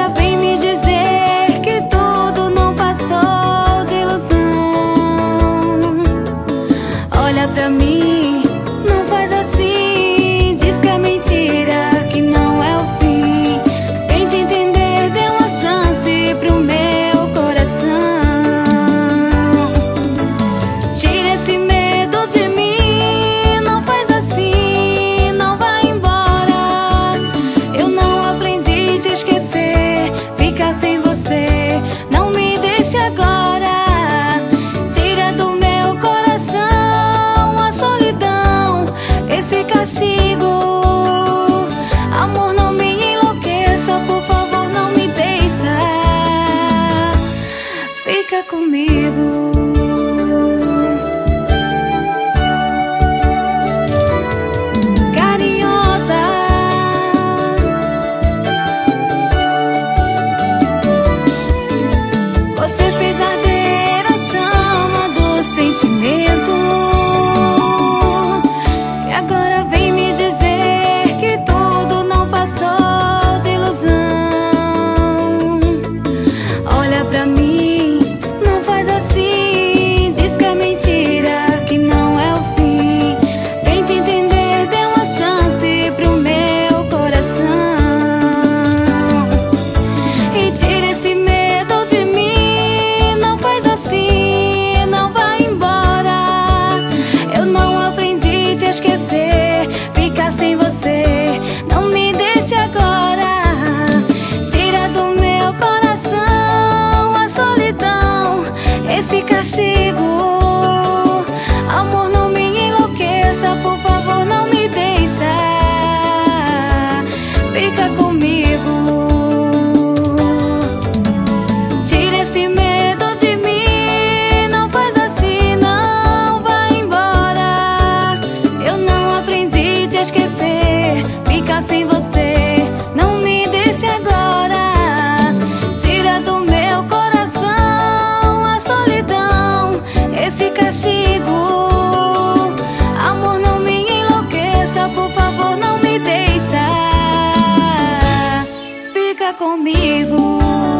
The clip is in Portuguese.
agora vem me dizer que tudo não passou de ilusão. Olha pra mim, não faz assim, diz que é mentira, que não é o fim. Tente entender, dê uma chance pro meu coração. Tira esse medo de mim, não faz assim, não vai embora. Eu não aprendi a te esquecer, ficar sem você, não me deixe agora. Tira do meu coração a solidão, esse castigo. Amor, não me enlouqueça, por favor, não me deixa. Fica comigo. Esquecer, ficar sem você, não me deixe agora. Tira do meu coração a solidão, esse castigo. Amor, não me enlouqueça, por favor, não me deixa. Fica comigo. Tira esse medo de mim, não faz assim, não vai embora. Eu não aprendi a te esquecer, ficar sem você, não me deixe agora. Tira do meu coração a solidão, esse castigo. Amor, não me enlouqueça, por favor, não me deixa. Fica comigo.